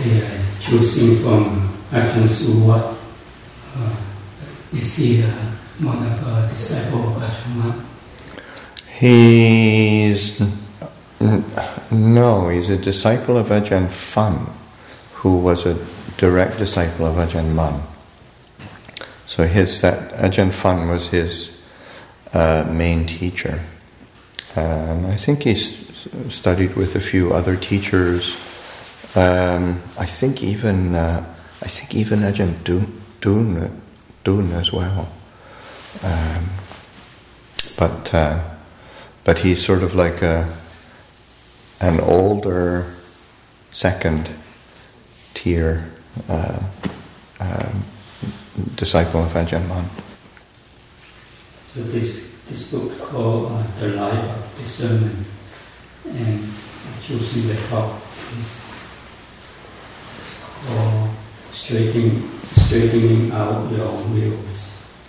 they are choosing from Ajahn Suwat. Is he one of the disciples of Ajahn Mun? No, he's a disciple of Ajahn Fun, who was a direct disciple of Ajahn Mun. So Ajahn Fun was his main teacher. And I think he's studied with a few other teachers. I think even Ajahn Dun as well. But he's sort of like an older second tier disciple of Ajahn Mun. So this book called The Life of Discernment, and choosing the top is called Straightening Out Your Views.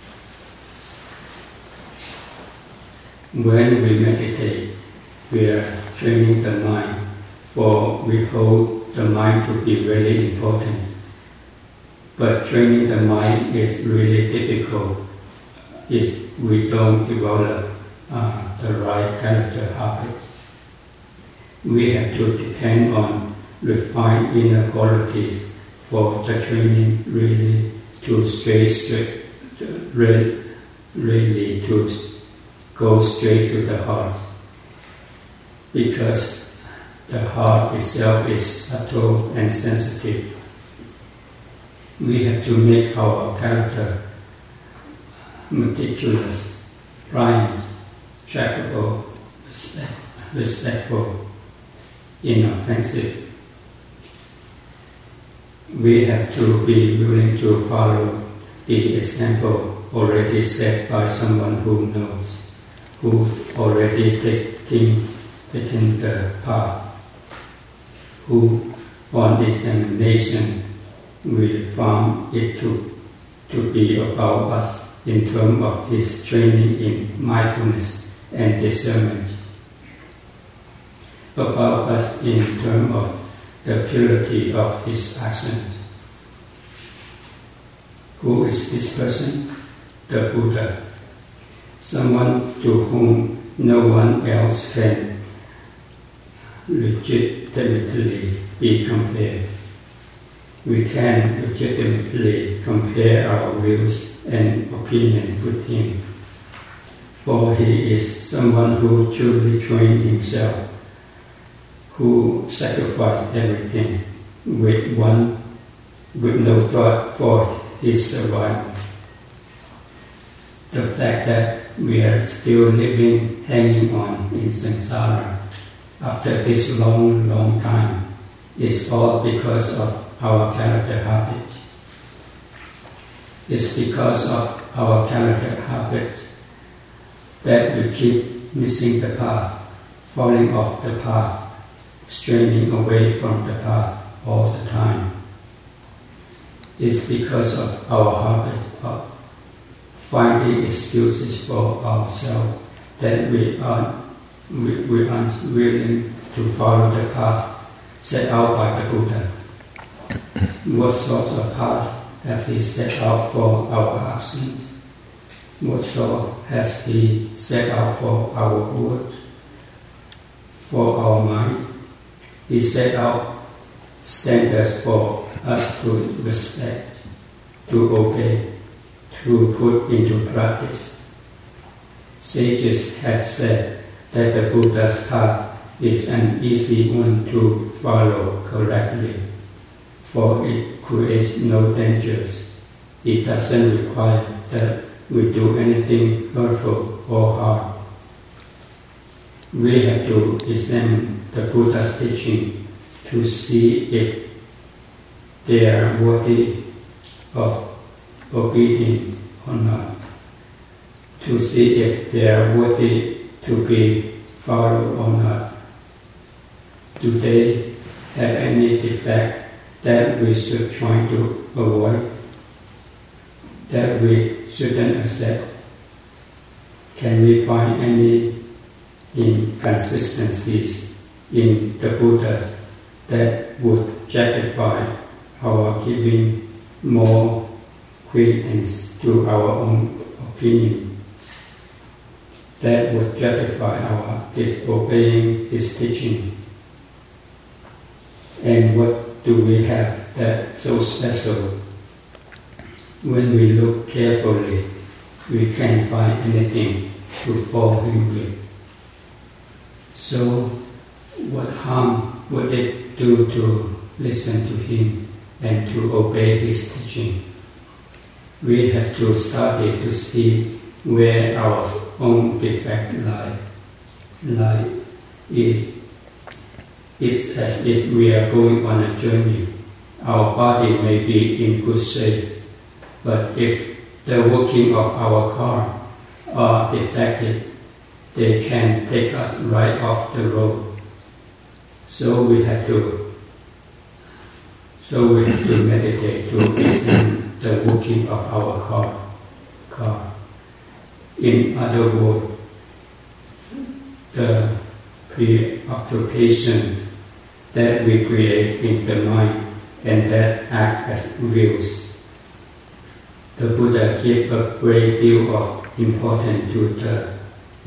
When we meditate, we are training the mind, for we hold the mind to be very important. But training the mind is really difficult if we don't develop the right character habit. We have to depend on refined inner qualities for the training really to go straight to the heart. Because the heart itself is subtle and sensitive. We have to make our character meticulous, pliant, trackable, respectful, inoffensive. We have to be willing to follow the example already set by someone who knows, who's already taken the path, who on examination we found it to be about us in terms of his training in mindfulness and discernment, about us in terms of the purity of his actions. Who is this person? The Buddha, someone to whom no one else can legitimately be compared. We can legitimately compare our views and opinions with him, for he is someone who truly trained himself, who sacrificed everything with no thought for his survival. The fact that we are still living, hanging on in samsara after this long time is all because of our character habit. It's because of our character habit that we keep missing the path, falling off the path, straying away from the path all the time. It's because of our habit of finding excuses for ourselves that we aren't willing to follow the path set out by the Buddha. What sort of path has he set out for our actions? What sort has he set out for our words, for our mind? He set out standards for us to respect, to obey, to put into practice. Sages have said that the Buddha's path is an easy one to follow correctly, for it creates no dangers. It doesn't require that we do anything hurtful or harm. We have to examine the Buddha's teaching to see if they are worthy of obedience or not, to see if they are worthy to be followed or not. Do they have any defect that we should try to avoid, that we shouldn't accept? Can we find any inconsistencies in the Buddha that that would justify our giving more credence to our own opinion, that would justify our disobeying His teaching. And what do we have that so special? When we look carefully, we can't find anything to fall Him with. So, what harm would it do to listen to Him and to obey His teaching? We have to study to see where our own defect lie. It's as if we are going on a journey. Our body may be in good shape, but if the working of our car are defective, they can take us right off the road. So we have to meditate to examine the working of our car. In other words, the preoccupation that we create in the mind and that act as wills. The Buddha gave a great deal of importance to the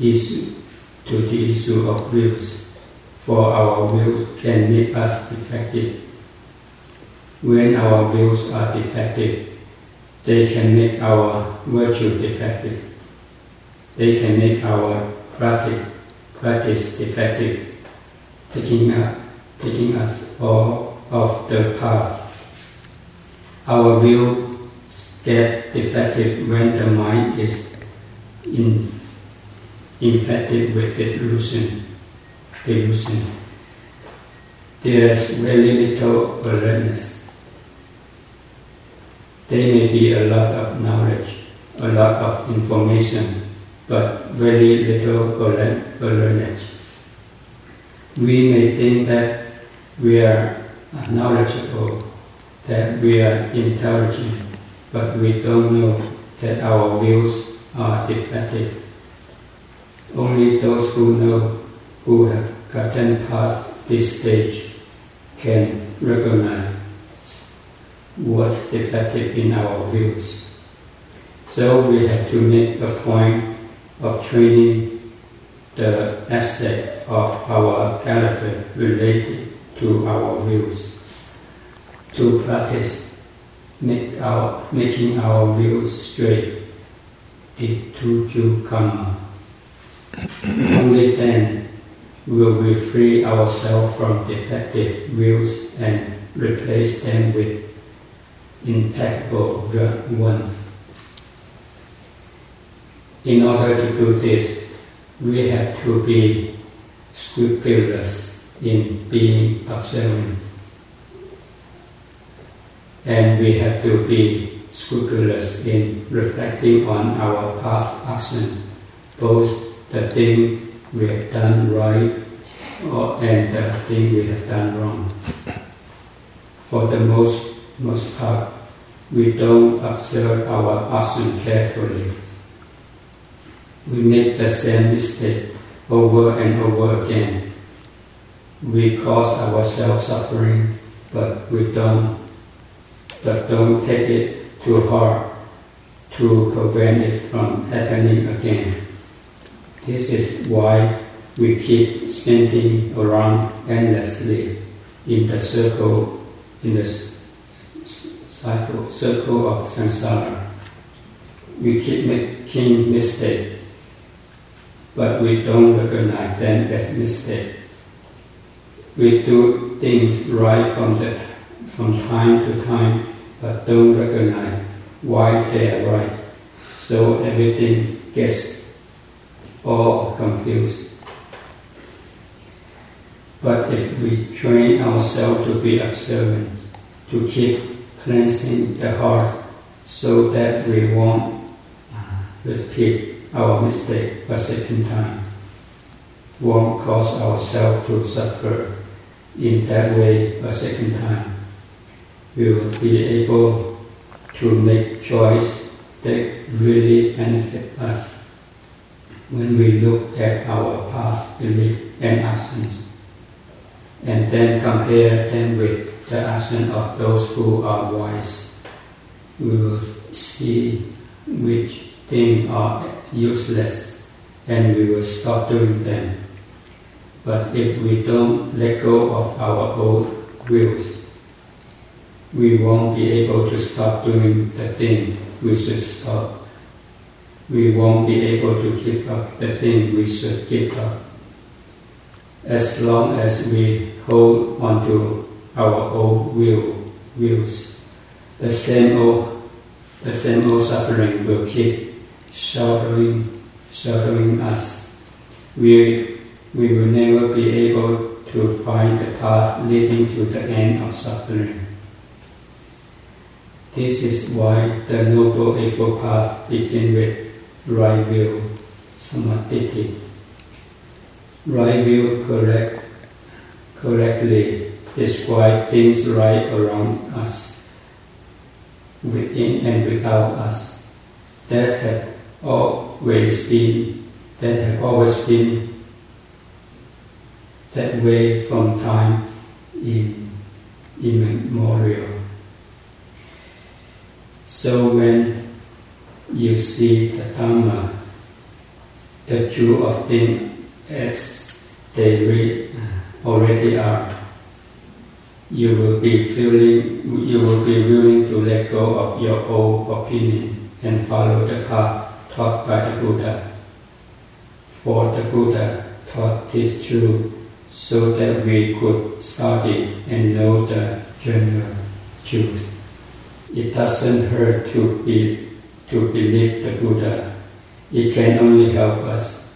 issue of wills, for our wills can make us defective. When our wills are defective, they can make our virtue defective. They can make our practice defective, taking us all off the path. Our will get defective when the mind is infected with delusion. There's very little awareness. There may be a lot of knowledge, a lot of information, but very little awareness. We may think that we are knowledgeable, that we are intelligent, but we don't know that our wills are defective. Only those who know, who have gotten past this stage, can recognize what's defective in our wills. So we have to make a point of training the aspect of our character related to our wills, to practice making our wills straight, Dittuju Kamma. Only then will we free ourselves from defective wills and replace them with impeccable ones. In order to do this, we have to be scrupulous in being observant. And we have to be scrupulous in reflecting on our past actions, both the thing we have done right and the thing we have done wrong. For the most part, we don't observe our action carefully. We make the same mistake over and over again. We cause ourselves suffering, but don't take it too hard to prevent it from happening again. This is why we keep spinning around endlessly in the circle of samsara. We keep making mistakes, but we don't recognize them as mistakes. We do things right from time to time, but don't recognize why they are right. So everything gets all confused. But if we train ourselves to be observant, to keep cleansing the heart so that we won't repeat our mistake a second time, won't cause ourselves to suffer in that way a second time, we will be able to make choice that really benefit us when we look at our past belief and actions. and then compare them with the action of those who are wise, we will see which things are useless and we will stop doing them. But if we don't let go of our old wills, we won't be able to stop doing the thing we should stop. We won't be able to give up the thing we should give up. As long as we hold on to our old wills, the same old suffering will keep shadowing us. We will never be able to find the path leading to the end of suffering. This is why the Noble Eightfold Path begins with right view, samadhi. Right view correctly describe things right around us, within and without us, that have always been that way from time immemorial. So when you see the Dhamma, the truth of things as they already are, you will be willing to let go of your old opinion and follow the path taught by the Buddha. For the Buddha taught this truth so that we could study and know the general truth. It doesn't hurt to believe the Buddha. It can only help us.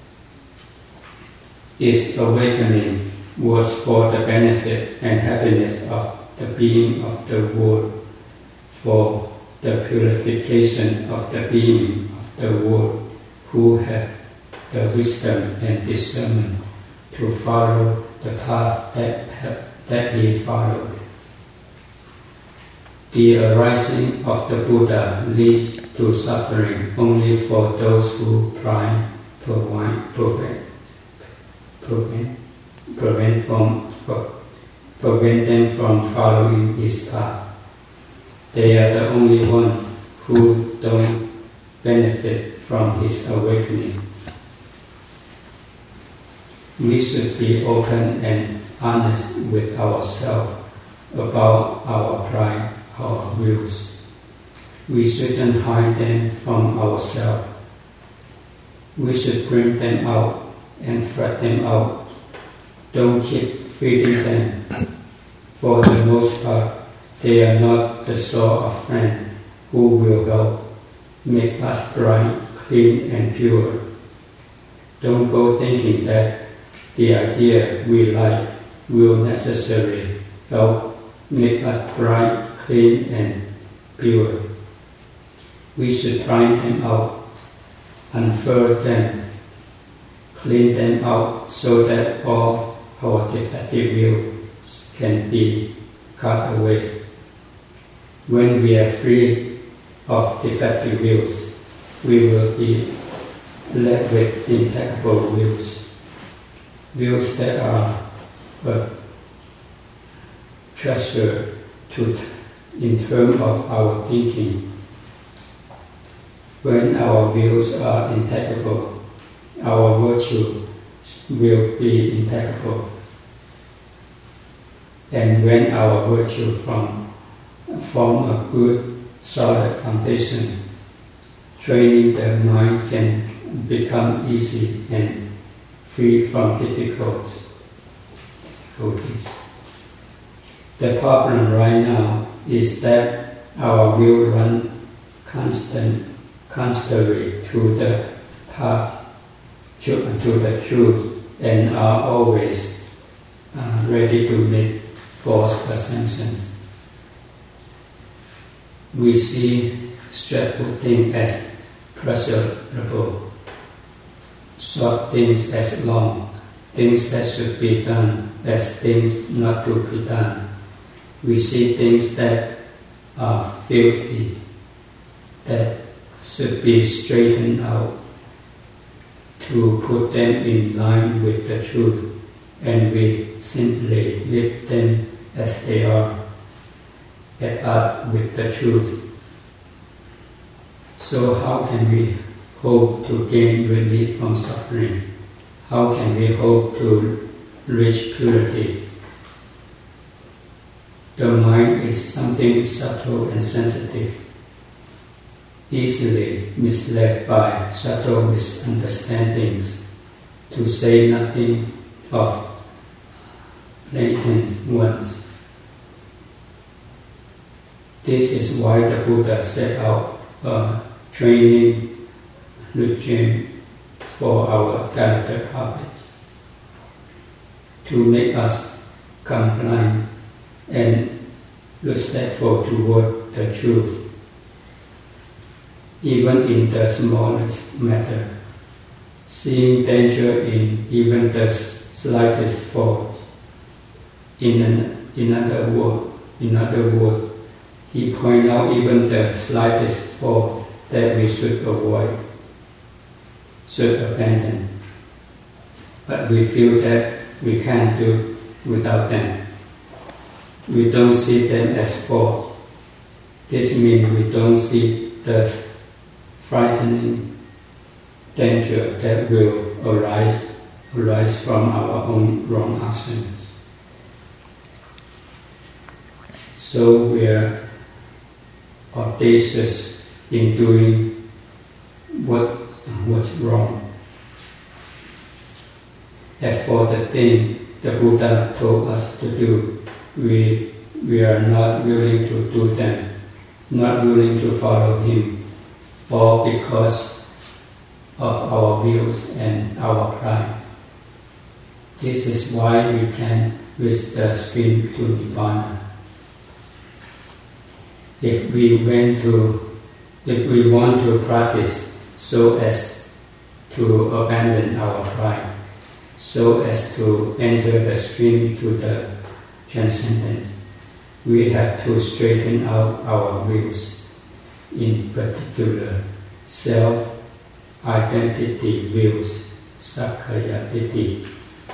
Its awakening was for the benefit and happiness of the being of the world, for the purification of the being of the world who have the wisdom and discernment to follow the path that he followed. The arising of the Buddha leads to suffering only for those who prevent them from following his path. They are the only ones who don't benefit from his awakening. We should be open and honest with ourselves about our pride, our wills. We shouldn't hide them from ourselves. We should bring them out and fret them out. Don't keep feeding them. For the most part, they are not the sort of friend who will help make us bright, clean and pure. Don't go thinking that the idea we like will necessarily help make us bright, clean and pure. We should find them out, unfurl them, clean them out so that all our defective wills can be cut away. When we are free of defective wills, we will be left with impeccable wills that are a treasure in terms of our thinking. When our wills are impeccable, our virtue will be impeccable. And when our virtue form a good, solid foundation, training the mind can become easy and free from difficulties. The problem right now is that our will run constantly to the path, to the truth, and are always ready to make false assumptions. We see stressful things as pleasurable, short things as long, things that should be done as things not to be done. We see things that are filthy, that should be straightened out to put them in line with the truth, and we simply leave them as they are, at odds with the truth. So how can we hope to gain relief from suffering? How can we hope to reach purity? The mind is something subtle and sensitive, easily misled by subtle misunderstandings, to say nothing of blatant ones. This is why the Buddha set out a training regime for our character habits, to make us compliant and respectful toward the truth, even in the smallest matter, seeing danger in even the slightest fault. In other words, he points out even the slightest fault that we should avoid, should abandon. But we feel that we can't do without them. We don't see them as fault. This means we don't see the frightening danger that will arise from our own wrong actions. So we are audacious in doing what's wrong. As for the thing the Buddha told us to do, we are not willing to do them, not willing to follow him, all because of our views and our pride. This is why we can reach the stream to Nibbana. If we want to practice so as to abandon our pride, so as to enter the stream to the transcendent, we have to straighten out our views, in particular self-identity views, Sakkaya Ditthi.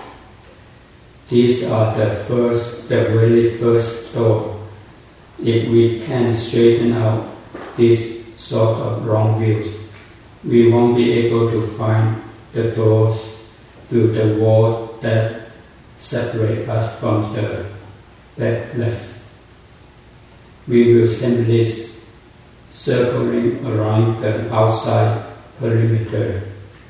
These are the very first door. If we can straighten out these sort of wrong views, we won't be able to find the doors to the wall that separate us from the bedless. We will simply circling around the outside perimeter.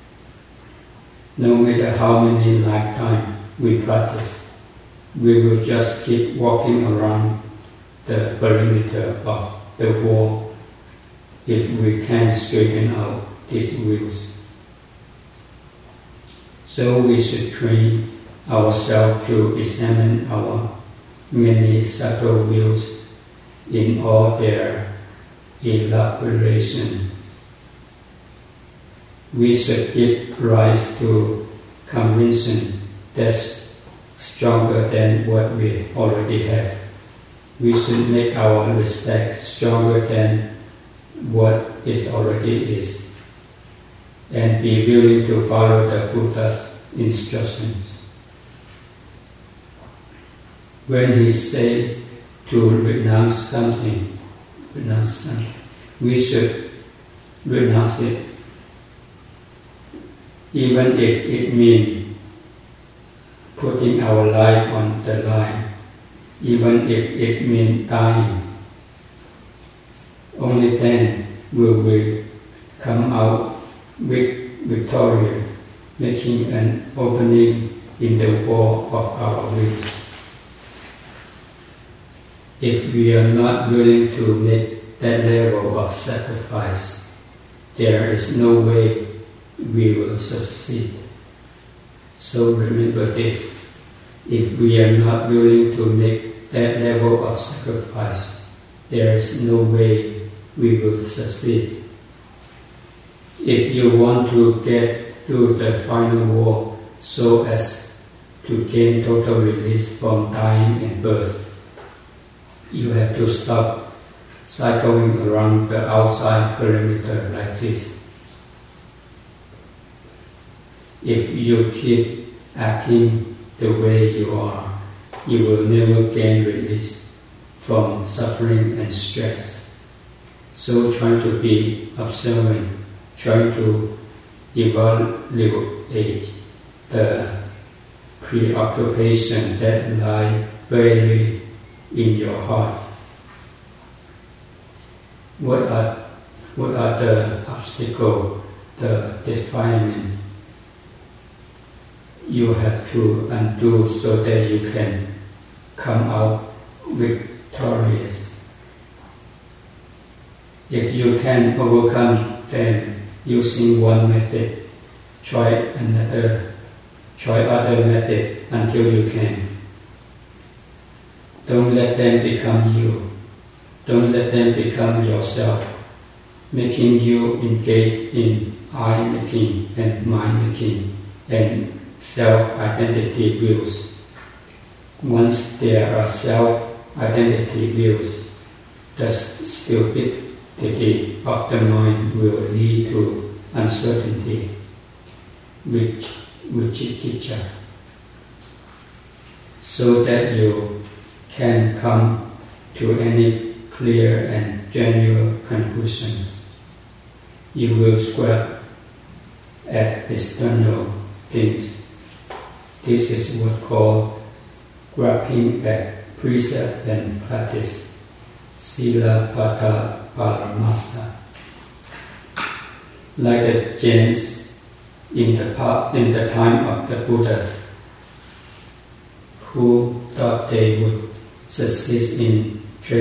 No matter how many lifetimes we practice, we will just keep walking around the perimeter of the wall if we can straighten out these views. So we should train ourselves to examine our many subtle views in all their elaboration. We should give rise to conviction that's stronger than what we already have. We should make our respect stronger than what it already is, and be willing to follow the Buddha's instructions. When he said to renounce something, we should renounce it, even if it means putting our life on the line, even if it means dying. Only then will we come out victorious, making an opening in the wall of our wills. If we are not willing to make that level of sacrifice, there is no way we will succeed. So remember this: if we are not willing to make that level of sacrifice, there is no way we will succeed. If you want to get through the final wall so as to gain total release from dying and birth, you have to stop cycling around the outside perimeter like this. If you keep acting the way you are, you will never gain release from suffering and stress. So try to be observant, try to evaluate the preoccupation that lie buried in your heart. What are the obstacles, the defilement you have to undo so that you can come out victorious? If you can overcome them using one method, try other method until you can. Don't let them become you. Don't let them become yourself, making you engage in I-making and mind-making and self-identity views. Once there are self-identity views, the stupidity of the mind will lead to uncertainty, vicikicca, so that you can come to any clear and genuine conclusions. You will scrap at external things. This is what called grasping at precept and practice, Silapata Paramasa. Like the Jains in the time of the Buddha, who thought they would succeed in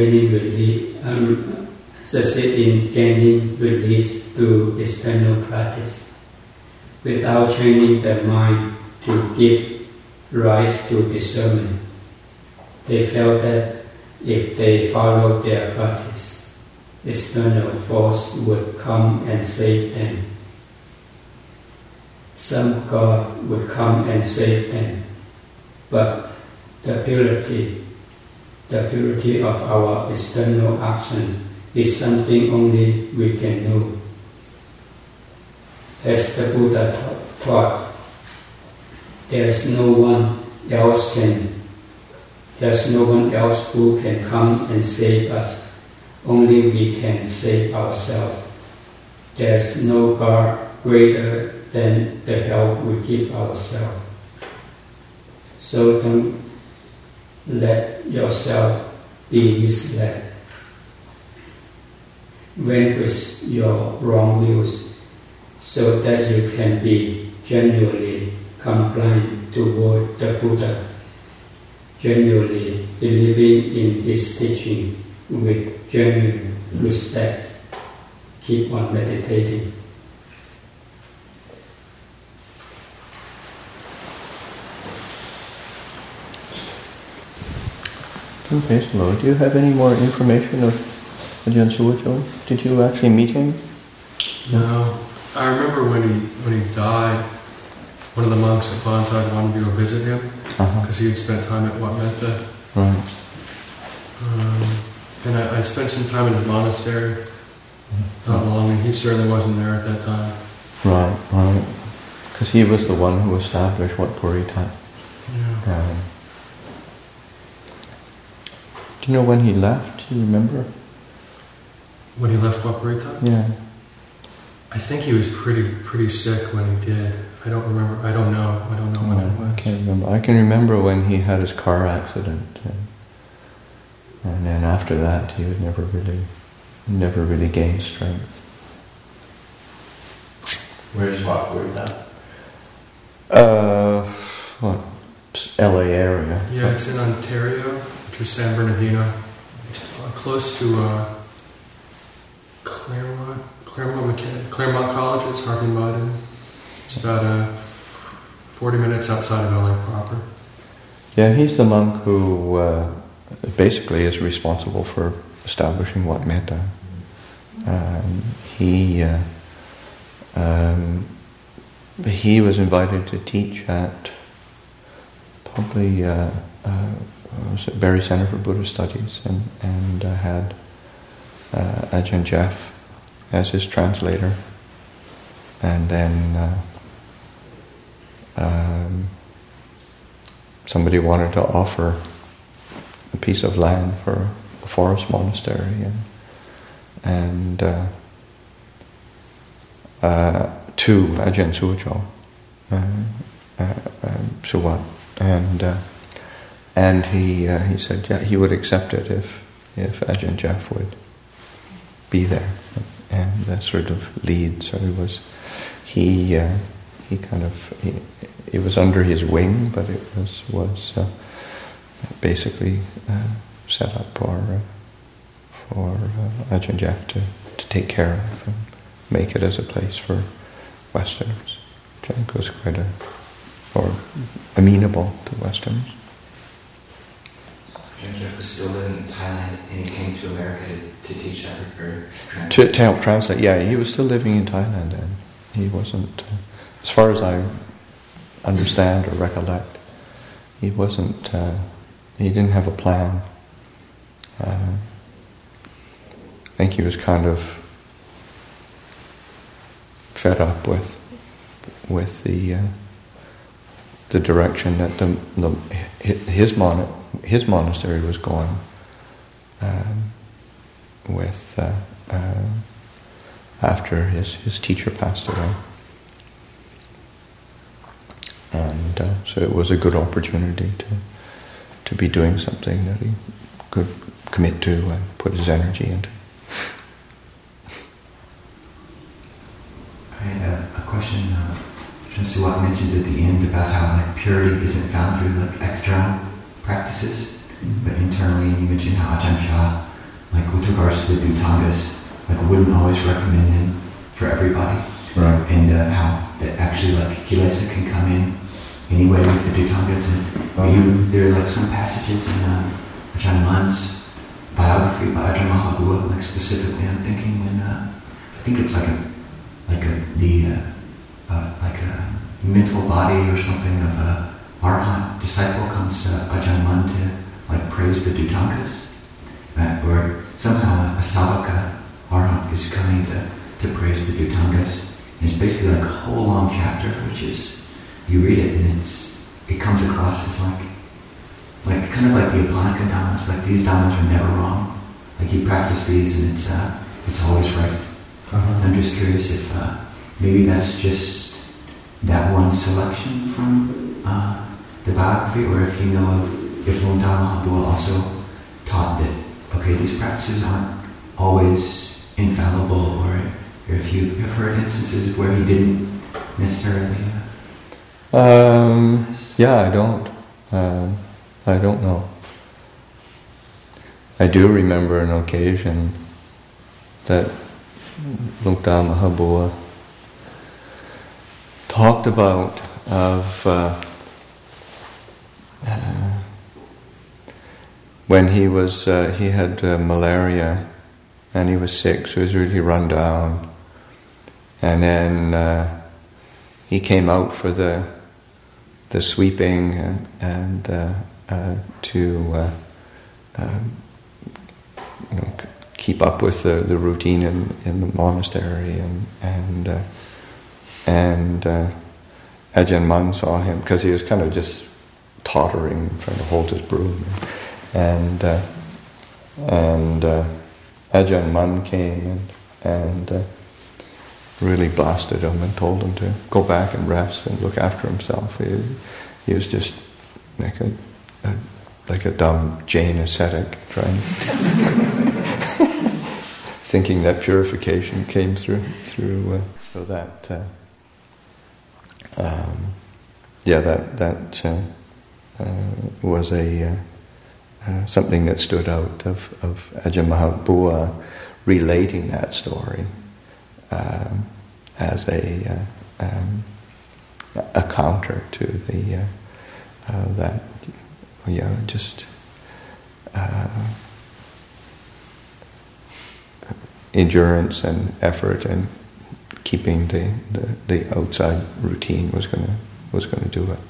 gaining release through external practice, without training the mind to give rise to discernment. They felt that if they followed their practice, external force would come and save them. Some God would come and save them, but the purity of our external actions is something only we can know. As the Buddha taught, there's no one else who can come and save us. Only we can save ourselves. There's no God greater than the help we give ourselves. So don't let yourself be misled. Vanquish your wrong views so that you can be genuinely compliant toward the Buddha, genuinely believing in his teaching with genuine respect. Keep on meditating. Okay, so do you have any more information of Ajahn Suwacho? Did you actually meet him? No. I remember when he died, one of the monks at Bantad wanted to go visit him because he had spent time at Wat Metta. Right. And I spent some time in his monastery, not long, and he certainly wasn't there at that time. Right. Because he was the one who established Wat Puri-That. Yeah. Do you know when he left? Do you remember? When he left Wat Puri-That? Yeah. I think he was pretty sick when he did. I don't remember. I don't know when it was. I can't remember. I can remember when he had his car accident, and then after that he would never really gained strength. Where's Wat Puri-That? LA area. Yeah, it's in Ontario, which is San Bernardino. It's close to Claremont College is Harvey-Mudd. It's about 40 minutes outside of LA proper. Yeah, he's the monk who basically is responsible for establishing Wat Metta. He was invited to teach at probably Barrie Center for Buddhist Studies, and had Ajahn Jeff as his translator, and then somebody wanted to offer a piece of land for a forest monastery, and to Ajahn Sujo, Suwat, and he said he would accept it if Ajahn Jeff would be there and sort of lead. So it was under his wing, but it was basically set up for Ajahn Jeff to take care of and make it as a place for Westerners, which I think was or amenable to Westerners. Ajahn Jeff was still living in Thailand, and he came to America to teach that or translate. To help translate, yeah, he was still living in Thailand, and he wasn't, as far as I understand or recollect, he wasn't. He didn't have a plan. I think he was kind of fed up with the direction that his monastery was going with after his teacher passed away, and so it was a good opportunity to be doing something that he could commit to and put his energy into. I had a question. Ajahn Suwat mentions at the end about how purity isn't found through external practices, but internally. And you mentioned how Ajahn Chah, with regards to the Dhutangas, wouldn't always recommend them for everybody, right? And how that actually kilesa can come in anyway with the Dhutangas, and there are some passages in Ajahn Mun's biography by Ajahn Mahabua, specifically I'm thinking when I think it's a mental body or something of a Arhat disciple comes to Ajahn Mun to praise the Dhutangas, or somehow a Savaka Arhat is coming to praise the Dhutangas. And it's basically a whole long chapter, which is, you read it and it comes across as kind of like the Upanaka Dhammas, these Dhammas are never wrong. You practice these and it's always right. I'm just curious if maybe that's just that one selection from the biography, or if you know if Luang Dhamma Mahabua also taught that, okay, these practices aren't always infallible, or if you've heard instances where he didn't necessarily... I don't know. I do remember an occasion that Luang Dhamma Mahabua talked about when he had malaria and he was sick, so he was really run down, and then he came out for the sweeping and to keep up with the routine in the monastery, and Ajahn Mun saw him because he was kind of just tottering, trying to hold his broom, and Ajahn Mun came and really blasted him and told him to go back and rest and look after himself. He was just like a dumb Jain ascetic, trying thinking that purification came through so that that was something that stood out of Ajahn Mahabua relating that story as a counter to the endurance and effort and keeping the outside routine was going to do it.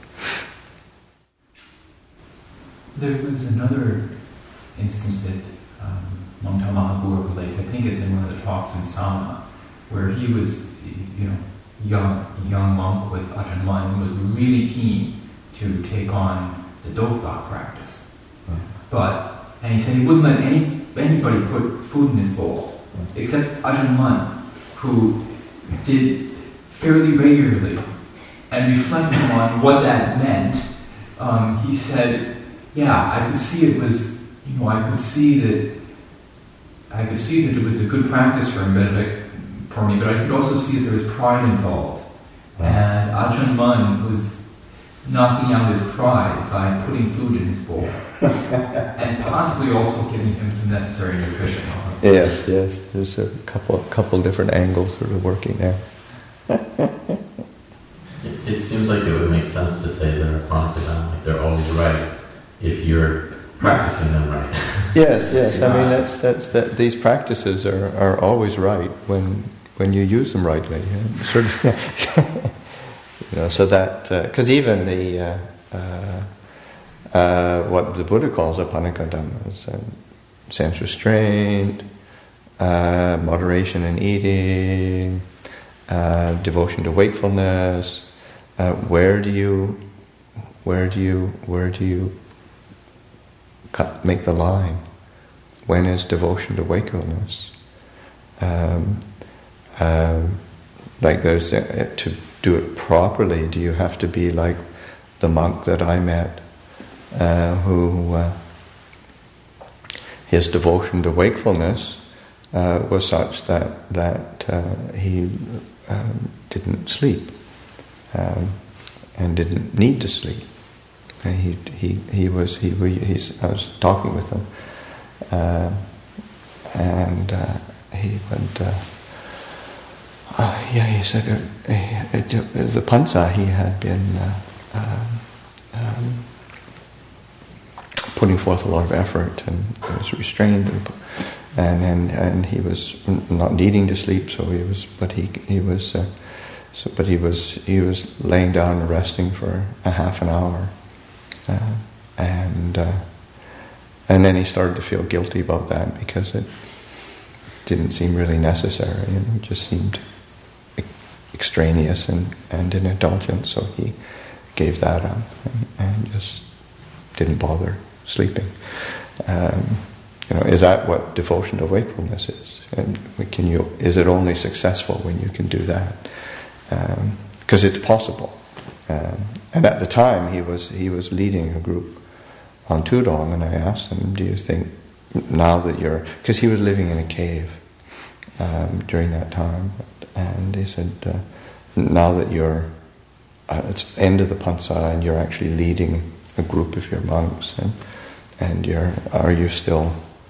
There was another instance that Luang Dhamma Mahabua relates. I think it's in one of the talks in Sama, where he was, young monk with Ajahn Mun, who was really keen to take on the Dokbak practice. But And he said he wouldn't let anybody put food in his bowl, except Ajahn Mun, who did fairly regularly. And reflecting on what that meant, he said, yeah, I could see it was, I could see that it was a good practice for me, but I could also see that there was pride involved. And Ajahn Mun was knocking out his pride by putting food in his bowl. And possibly also giving him some necessary nutrition. Yes. There's a couple different angles that are working there. It seems like it would make sense to say they're Panakadam, like they're always right, if you're practicing them right. Yes. I mean, that's these practices are always right when you use them rightly. So that because even the what the Buddha calls apanakadam is sense restraint, moderation in eating, devotion to wakefulness. Where do you make the line? When is devotion to wakefulness? Like there's to do it properly. Do you have to be like the monk that I met, who his devotion to wakefulness was such that he didn't sleep and didn't need to sleep. I was talking with him, and he went. He said the pansa he had been putting forth a lot of effort and was restrained, and he was not needing to sleep. So he was laying down and resting for a half an hour, and then he started to feel guilty about that because it didn't seem really necessary, and it just seemed extraneous and an indulgence. So he gave that up and just didn't bother sleeping. Is that what devotion to wakefulness is? And is it only successful when you can do that? Because it's possible. And at the time he was leading a group on Tudong, and I asked him, do you think now that because he was living in a cave during that time, and he said, now that it's end of the pansa and you're actually leading a group of your monks, and are you still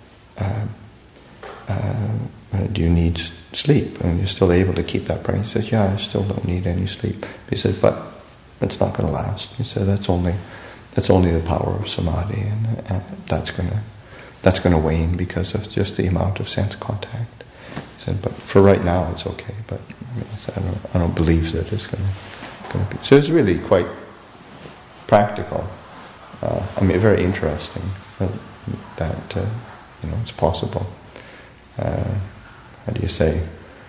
do you need sleep, and you're still able to keep that practice? He says, yeah, I still don't need any sleep. He said, but it's not going to last. He said, that's only the power of samadhi, and that's going to wane because of just the amount of sense contact. He said, but for right now it's okay, but I don't believe that it's going to be. So it's really quite practical. Very interesting that it's possible. How do you say?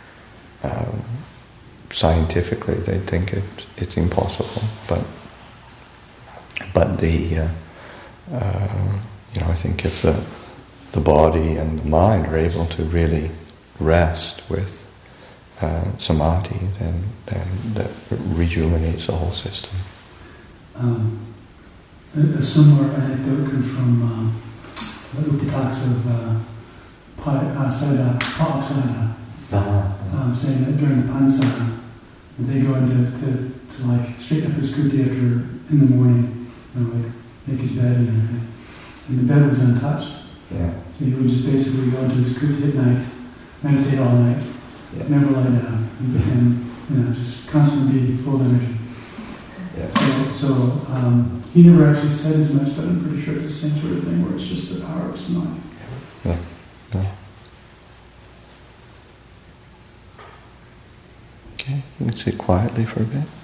Scientifically, they think it's impossible, but the I think if the body and the mind are able to really rest with samadhi, then that rejuvenates the whole system. A similar anecdote comes from the Upataks of Sayadaw, saying that during the pansa, they go into like straighten up his kuti after in the morning, like make his bed and everything. And the bed was untouched. Yeah. So he would just basically go into his kuti at night, meditate all night, never lie down, and just constantly be full of energy. Yeah. So he never actually said as much, but I'm pretty sure it's the same sort of thing where it's just the power of samadhi. Yeah. Okay, you can sit quietly for a bit.